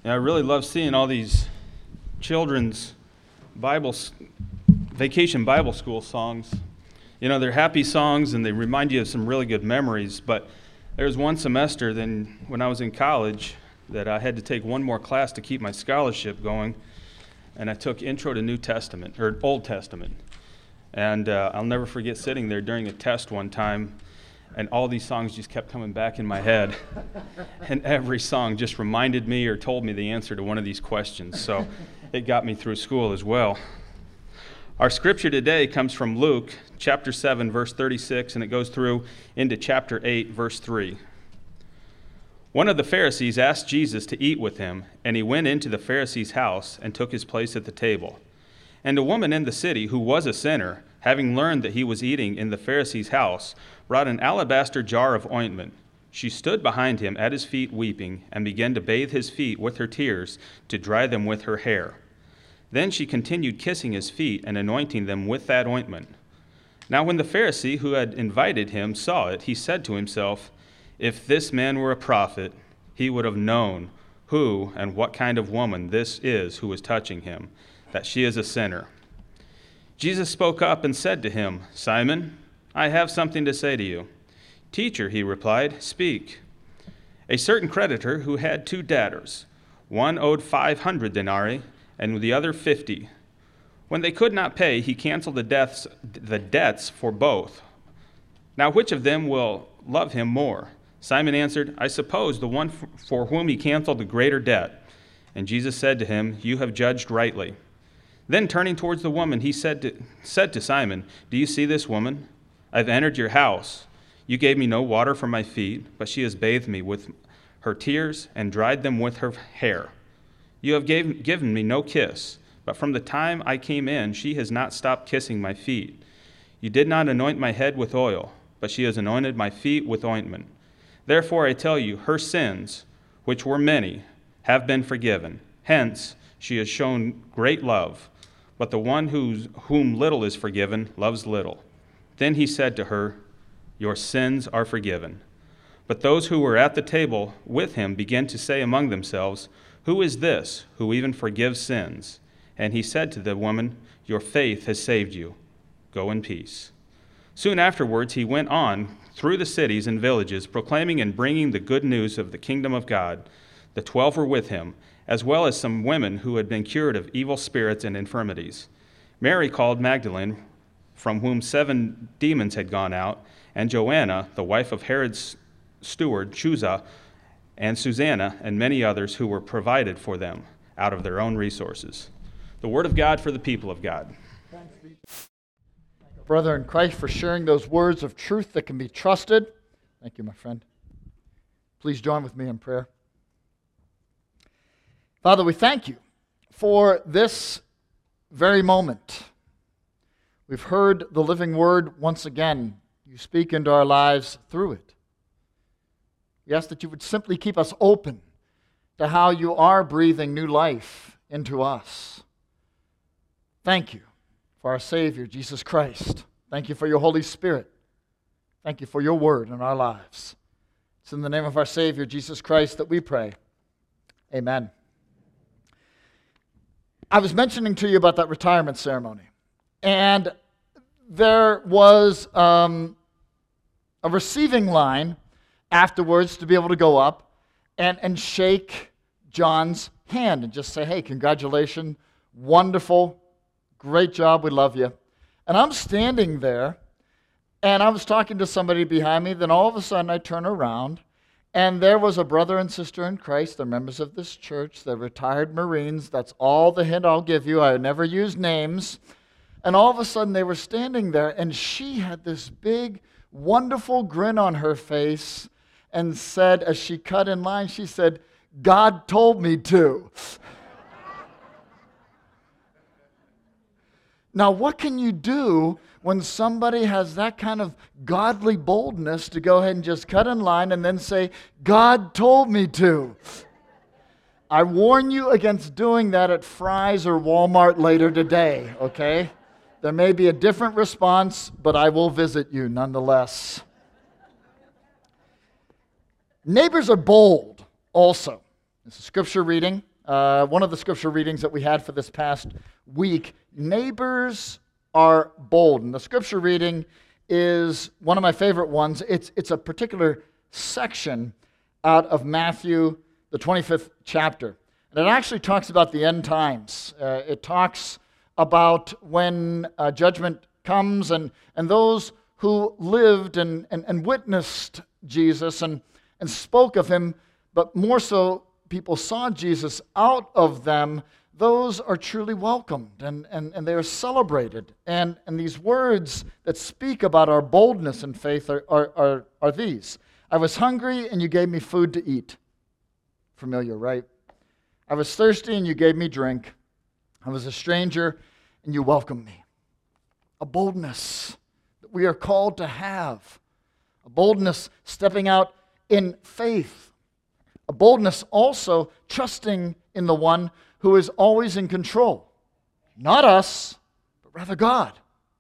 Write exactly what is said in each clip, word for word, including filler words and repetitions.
Yeah, I really love seeing all these children's Bible, vacation Bible school songs. You know, they're happy songs and they remind you of some really good memories, but there was one semester then when I was in college that I had to take one more class to keep my scholarship going, and I took Intro to New Testament, or Old Testament. And uh, I'll never forget sitting there during a test one time, and all these songs just kept coming back in my head. And every song just reminded me or told me the answer to one of these questions. So it got me through school as well. Our scripture today comes from Luke chapter seven, verse thirty-six, and it goes through into chapter eight, verse three. One of the Pharisees asked Jesus to eat with him, and he went into the Pharisee's house and took his place at the table. And a woman in the city who was a sinner, having learned that he was eating in the Pharisee's house, brought an alabaster jar of ointment. She stood behind him at his feet weeping, and began to bathe his feet with her tears, to dry them with her hair. Then she continued kissing his feet and anointing them with that ointment. Now when the Pharisee who had invited him saw it, he said to himself, "If this man were a prophet, he would have known who and what kind of woman this is who is touching him, that she is a sinner." Jesus spoke up and said to him, "Simon, I have something to say to you." "Teacher," he replied, "speak." "A certain creditor who had two debtors, one owed five hundred denarii, and the other fifty. When they could not pay, he canceled the debts, the debts for both. Now which of them will love him more?" Simon answered, "I suppose the one for whom he canceled the greater debt." And Jesus said to him, "You have judged rightly." Then turning towards the woman, he said to, said to Simon, "Do you see this woman? I've entered your house. You gave me no water for my feet, but she has bathed me with her tears and dried them with her hair. You have gave, given me no kiss, but from the time I came in, she has not stopped kissing my feet. You did not anoint my head with oil, but she has anointed my feet with ointment. Therefore I tell you, her sins, which were many, have been forgiven. Hence she has shown great love. But the one whose, whom little is forgiven loves little." Then he said to her, "Your sins are forgiven." But those who were at the table with him began to say among themselves, "Who is this who even forgives sins?" And he said to the woman, "Your faith has saved you. Go in peace." Soon afterwards he went on through the cities and villages, proclaiming and bringing the good news of the kingdom of God. The twelve were with him, as well as some women who had been cured of evil spirits and infirmities. Mary called Magdalene, from whom seven demons had gone out, and Joanna, the wife of Herod's steward, Chuza, and Susanna, and many others who were provided for them out of their own resources. The word of God for the people of God. Thanks be to brother in Christ for sharing those words of truth that can be trusted. Thank you, my friend. Please join with me in prayer. Father, we thank you for this very moment. We've heard the living word once again. You speak into our lives through it. We ask that you would simply keep us open to how you are breathing new life into us. Thank you for our Savior, Jesus Christ. Thank you for your Holy Spirit. Thank you for your word in our lives. It's in the name of our Savior, Jesus Christ, that we pray. Amen. I was mentioning to you about that retirement ceremony, and there was um, a receiving line afterwards to be able to go up and, and shake John's hand and just say, "Hey, congratulations, wonderful, great job, we love you." And I'm standing there, and I was talking to somebody behind me, then all of a sudden I turn around, and there was a brother and sister in Christ. They're members of this church. They're retired Marines. That's all the hint I'll give you. I never use names. And all of a sudden they were standing there, and she had this big, wonderful grin on her face and said, as she cut in line, she said, "God told me to." Now, what can you do when somebody has that kind of godly boldness to go ahead and just cut in line and then say, "God told me to"? I warn you against doing that at Fry's or Walmart later today, okay? There may be a different response, but I will visit you nonetheless. Neighbors are bold also. This is scripture reading. uh, one of the scripture readings that we had for this past week, neighbors are bold. And the scripture reading is one of my favorite ones. It's, it's a particular section out of Matthew, the twenty-fifth chapter. And it actually talks about the end times. Uh, it talks about when uh, judgment comes and, and those who lived and, and, and witnessed Jesus and, and spoke of him, but more so people saw Jesus out of them, those are truly welcomed and, and, and they are celebrated. And, and these words that speak about our boldness and faith are, are, are, are these. I was hungry and you gave me food to eat. Familiar, right? I was thirsty and you gave me drink. I was a stranger and you welcomed me. A boldness that we are called to have. A boldness stepping out in faith. A boldness also trusting in the one who is always in control. Not us, but rather God.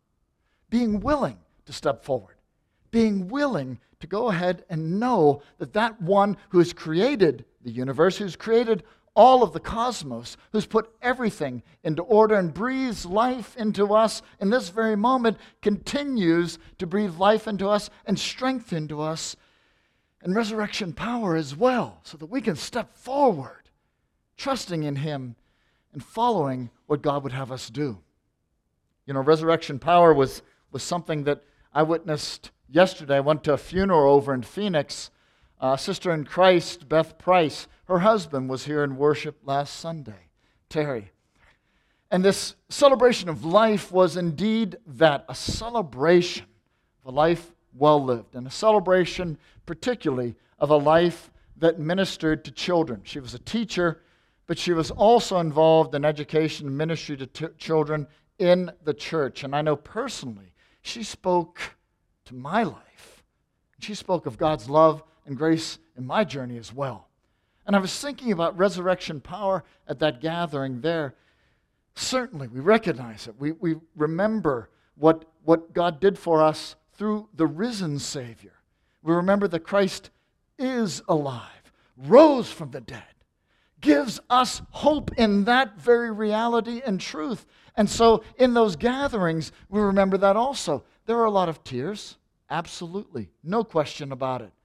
Being willing to step forward. Being willing to go ahead and know that that one who has created the universe, who's created all of the cosmos, who's put everything into order and breathes life into us in this very moment, continues to breathe life into us and strength into us and resurrection power as well, so that we can step forward, trusting in him and following what God would have us do. You know, resurrection power was, was something that I witnessed yesterday. I went to a funeral over in Phoenix. Uh, sister in Christ, Beth Price, her husband was here in worship last Sunday, Terry. And this celebration of life was indeed that, a celebration of a life well lived, and a celebration particularly of a life that ministered to children. She was a teacher, but she was also involved in education and ministry to t- children in the church. And I know personally, she spoke to my life. She spoke of God's love and grace in my journey as well. And I was thinking about resurrection power at that gathering there. Certainly, we recognize it. We, we remember what, what God did for us through the risen Savior. We remember that Christ is alive, rose from the dead, gives us hope in that very reality and truth. And so in those gatherings, we remember that also. There are a lot of tears, absolutely, no question about it.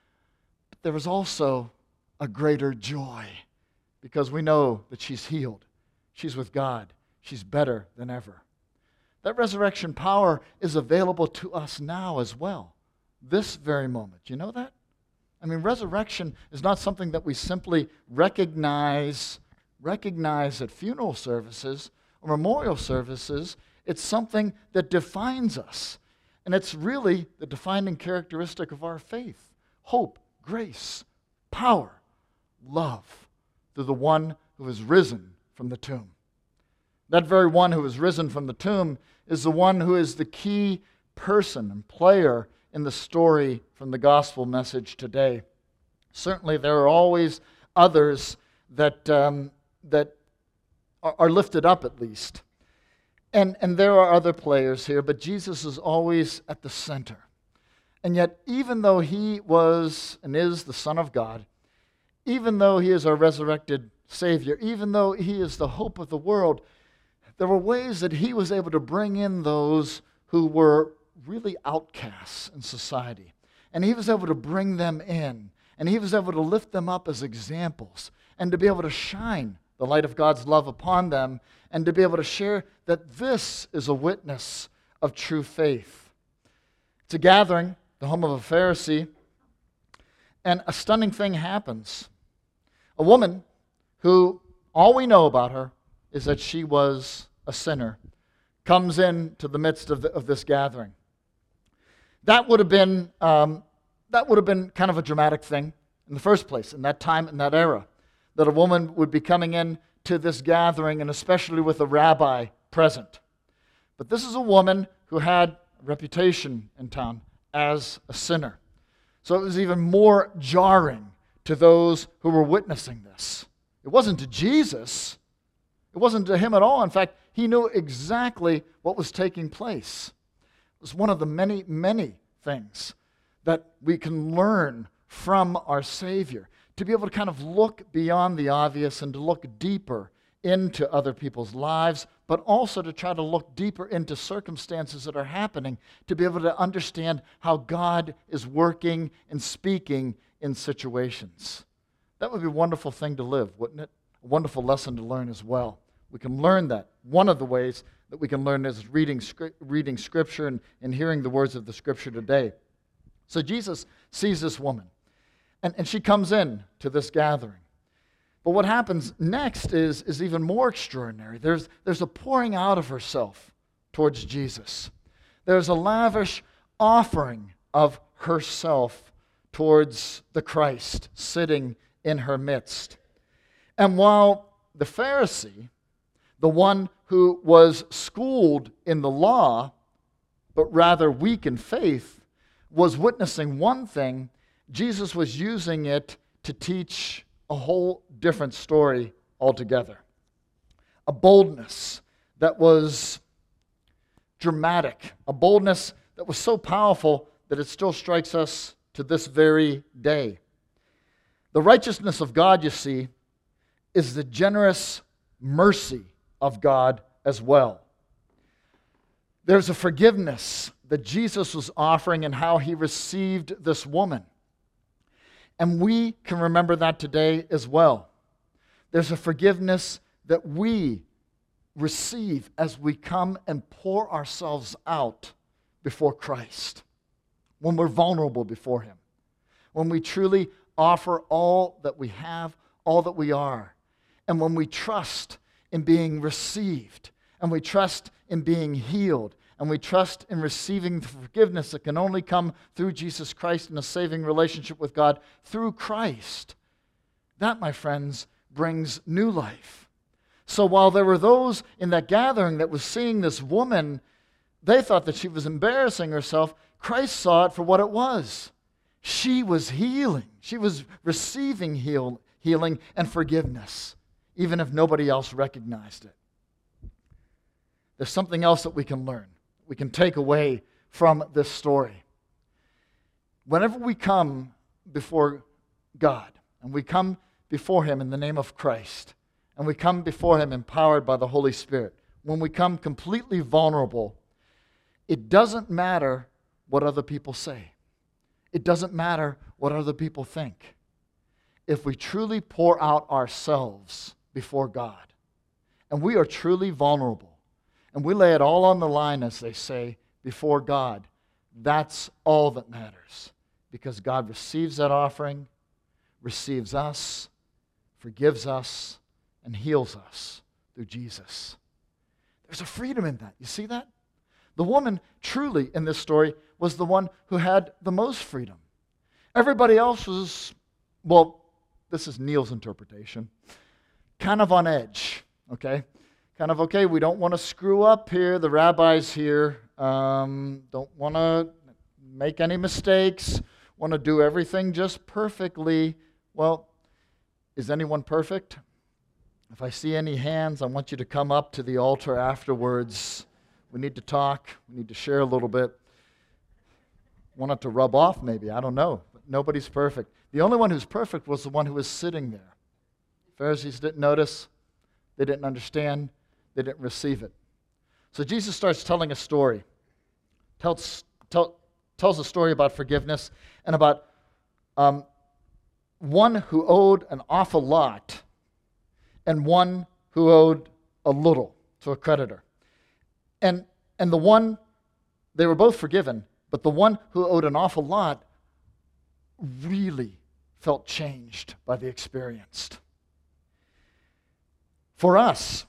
But there is also a greater joy because we know that she's healed. She's with God. She's better than ever. That resurrection power is available to us now as well, this very moment. You know that? I mean, resurrection is not something that we simply recognize, recognize at funeral services or memorial services. It's something that defines us. And it's really the defining characteristic of our faith. Hope, grace, power, love through the one who is risen from the tomb. That very one who is risen from the tomb is the one who is the key person and player in the story from the gospel message today. Certainly there are always others that, um, that are, are lifted up at least. And, and there are other players here, but Jesus is always at the center. And yet, even though he was and is the Son of God, even though he is our resurrected Savior, even though he is the hope of the world, there were ways that he was able to bring in those who were really outcasts in society. And he was able to bring them in. And he was able to lift them up as examples and to be able to shine the light of God's love upon them and to be able to share that this is a witness of true faith. It's a gathering, the home of a Pharisee, and a stunning thing happens. A woman who, all we know about her is that she was a sinner, comes into the midst of, the, of this gathering. That would have been um, that would have been kind of a dramatic thing in the first place, in that time, in that era, that a woman would be coming in to this gathering, and especially with a rabbi present. But this is a woman who had a reputation in town as a sinner. So it was even more jarring to those who were witnessing this. It wasn't to Jesus. It wasn't to him at all. In fact, he knew exactly what was taking place. It was one of the many, many things that we can learn from our Savior. to be able to kind of look beyond the obvious and to look deeper into other people's lives, but also to try to look deeper into circumstances that are happening, to be able to understand how God is working and speaking in situations. That would be a wonderful thing to live, wouldn't it? A wonderful lesson to learn as well. We can learn that. One of the ways that we can learn is reading, reading Scripture and, and hearing the words of the Scripture today. So Jesus sees this woman, and, and she comes in to this gathering. But what happens next is, is even more extraordinary. There's, there's a pouring out of herself towards Jesus. There's a lavish offering of herself towards the Christ sitting in her midst. And while the Pharisee, the one who was schooled in the law, but rather weak in faith, was witnessing one thing, Jesus was using it to teach a whole different story altogether. A boldness that was dramatic, a boldness that was so powerful that it still strikes us to this very day. The righteousness of God, you see, is the generous mercy of God as well. There's a forgiveness that Jesus was offering in how he received this woman. And we can remember that today as well. There's a forgiveness that we receive as we come and pour ourselves out before Christ. When we're vulnerable before him. When we truly offer all that we have, all that we are. And when we trust in being received, and we trust in being healed, and we trust in receiving the forgiveness that can only come through Jesus Christ in a saving relationship with God through Christ. That, my friends, brings new life. So while there were those in that gathering that was seeing this woman, they thought that she was embarrassing herself. Christ saw it for what it was. She was healing. She was receiving heal, healing and forgiveness, even if nobody else recognized it. There's something else that we can learn, we can take away from this story. Whenever we come before God, and we come before him in the name of Christ, and we come before him empowered by the Holy Spirit, when we come completely vulnerable, it doesn't matter what other people say. It doesn't matter what other people think. If we truly pour out ourselves before God, and we are truly vulnerable, and we lay it all on the line, as they say, before God, that's all that matters. Because God receives that offering, receives us, forgives us, and heals us through Jesus. There's a freedom in that. You see that? The woman, truly, in this story, was the one who had the most freedom. Everybody else was, well, this is Neil's interpretation, kind of on edge, okay? Kind of, okay, we don't want to screw up here. The rabbi's here. Um, don't want to make any mistakes. Want to do everything just perfectly. Well, is anyone perfect? If I see any hands, I want you to come up to the altar afterwards. We need to talk. We need to share a little bit. Want it to rub off, maybe. I don't know. But nobody's perfect. The only one who's perfect was the one who was sitting there. Pharisees didn't notice. They didn't understand. They didn't receive it. So Jesus starts telling a story. Tells, tell, tells a story about forgiveness and about um, one who owed an awful lot and one who owed a little to a creditor. And, and the one, they were both forgiven, but the one who owed an awful lot really felt changed by the experience. For us,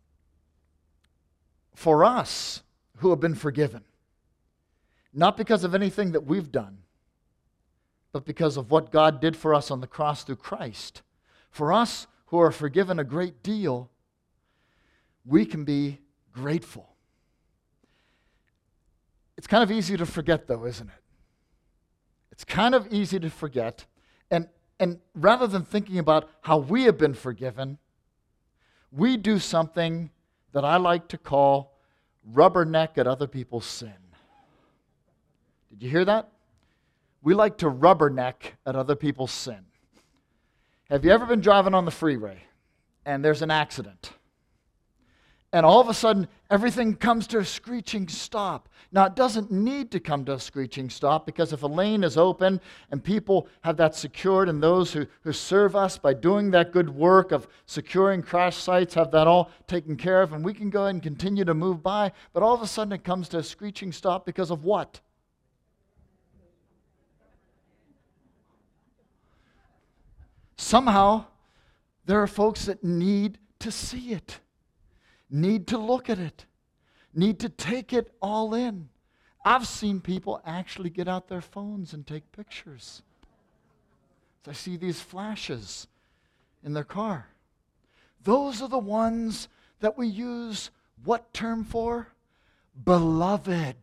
for us who have been forgiven, not because of anything that we've done, but because of what God did for us on the cross through Christ, for us who are forgiven a great deal, we can be grateful. It's kind of easy to forget, though, isn't it? It's kind of easy to forget. And, and rather than thinking about how we have been forgiven, we do something that I like to call rubberneck at other people's sin. Did you hear that? We like to rubberneck at other people's sin. Have you ever been driving on the freeway and there's an accident? And all of a sudden, everything comes to a screeching stop. Now, it doesn't need to come to a screeching stop, because if a lane is open and people have that secured, and those who, who serve us by doing that good work of securing crash sites have that all taken care of, and we can go ahead and continue to move by, but all of a sudden it comes to a screeching stop because of what? Somehow, there are folks that need to see it. Need to look at it, need to take it all in. I've seen people actually get out their phones and take pictures. I see these flashes in their car. Those are the ones that we use what term for? Beloved.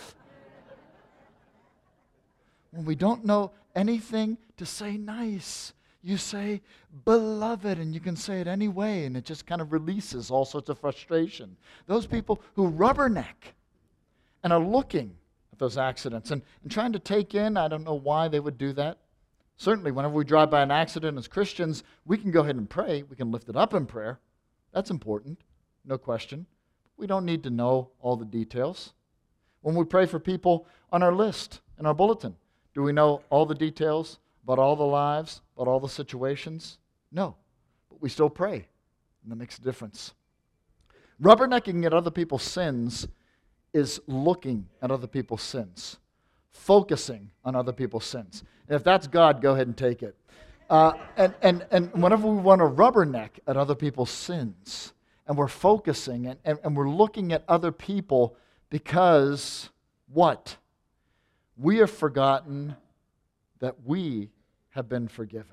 When we don't know anything to say nice, you say, beloved, and you can say it any way, and it just kind of releases all sorts of frustration. Those people who rubberneck and are looking at those accidents and, and trying to take in, I don't know why they would do that. Certainly, whenever we drive by an accident as Christians, we can go ahead and pray. We can lift it up in prayer. That's important, no question. We don't need to know all the details. When we pray for people on our list, in our bulletin, do we know all the details about all the lives, about all the situations? No. But we still pray, and that makes a difference. Rubbernecking at other people's sins is looking at other people's sins, focusing on other people's sins. And if that's God, go ahead and take it. Uh, and, and, and whenever we want to rubberneck at other people's sins, and we're focusing, and, and, and we're looking at other people because what? We have forgotten that we have been forgiven.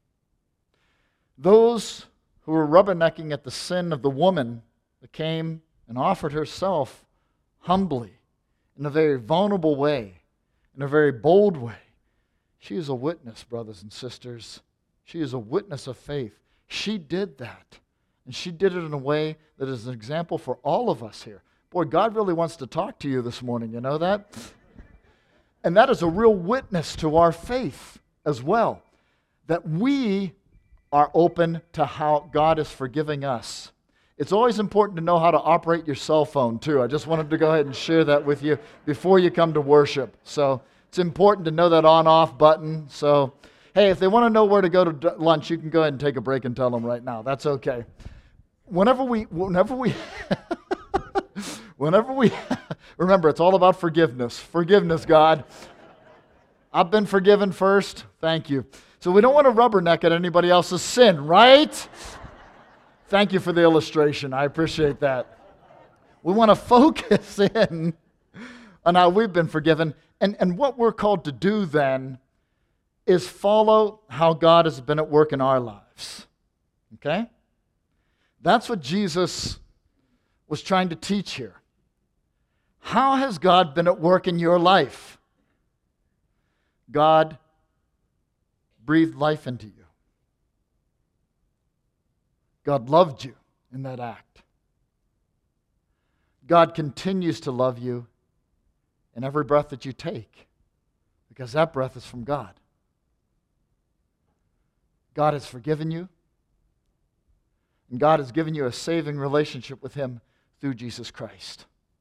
Those who were rubbernecking at the sin of the woman that came and offered herself humbly, in a very vulnerable way, in a very bold way. She is a witness, brothers and sisters. She is a witness of faith. She did that. And she did it in a way that is an example for all of us here. Boy, God really wants to talk to you this morning, you know that? And that is a real witness to our faith as well, that we are open to how God is forgiving us. It's always important to know how to operate your cell phone, too. I just wanted to go ahead and share that with you before you come to worship. So it's important to know that on-off button. So, hey, if they want to know where to go to lunch, you can go ahead and take a break and tell them right now. That's okay. Whenever we, whenever we, whenever we, remember, it's all about forgiveness. Forgiveness, God. I've been forgiven first. Thank you. So we don't want to rubberneck at anybody else's sin, right? Thank you for the illustration. I appreciate that. We want to focus in on how we've been forgiven. And, and what we're called to do then is follow how God has been at work in our lives. Okay? That's what Jesus was trying to teach here. How has God been at work in your life? God breathed life into you. God loved you in that act. God continues to love you in every breath that you take, because that breath is from God. God has forgiven you, and God has given you a saving relationship with Him through Jesus Christ.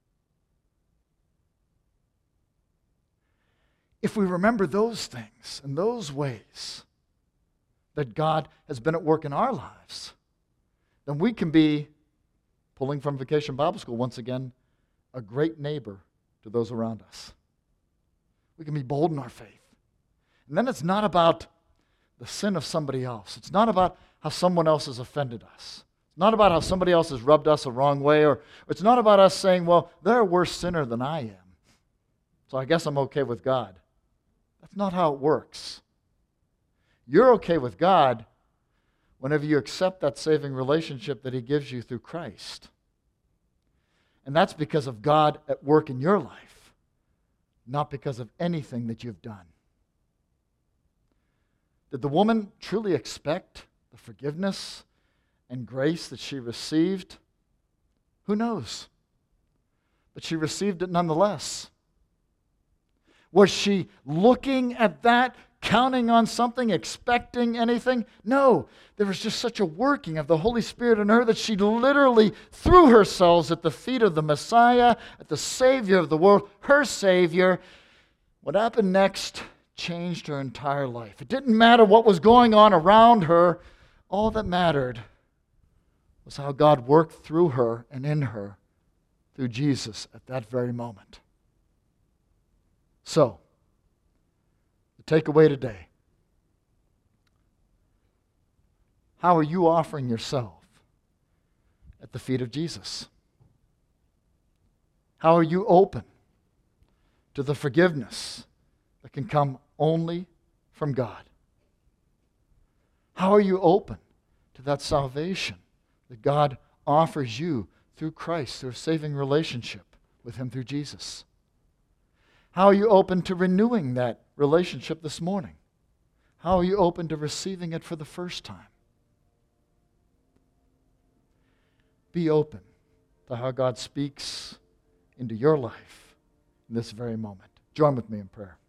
If we remember those things and those ways that God has been at work in our lives, then we can be, pulling from Vacation Bible School once again, a great neighbor to those around us. We can be bold in our faith. And then it's not about the sin of somebody else. It's not about how someone else has offended us. It's not about how somebody else has rubbed us the wrong way, or it's not about us saying, well, they're a worse sinner than I am, so I guess I'm okay with God. That's not how it works. You're okay with God whenever you accept that saving relationship that He gives you through Christ. And that's because of God at work in your life, not because of anything that you've done. Did the woman truly expect the forgiveness and grace that she received? Who knows? But she received it nonetheless. Was she looking at that counting on something, expecting anything. No, there was just such a working of the Holy Spirit in her that she literally threw herself at the feet of the Messiah, at the Savior of the world, her Savior. What happened next changed her entire life. It didn't matter what was going on around her. All that mattered was how God worked through her and in her through Jesus at that very moment. So, the takeaway today. How are you offering yourself at the feet of Jesus? How are you open to the forgiveness that can come only from God? How are you open to that salvation that God offers you through Christ, through a saving relationship with Him through Jesus? How are you open to renewing that relationship this morning? How are you open to receiving it for the first time? Be open to how God speaks into your life in this very moment. Join with me in prayer.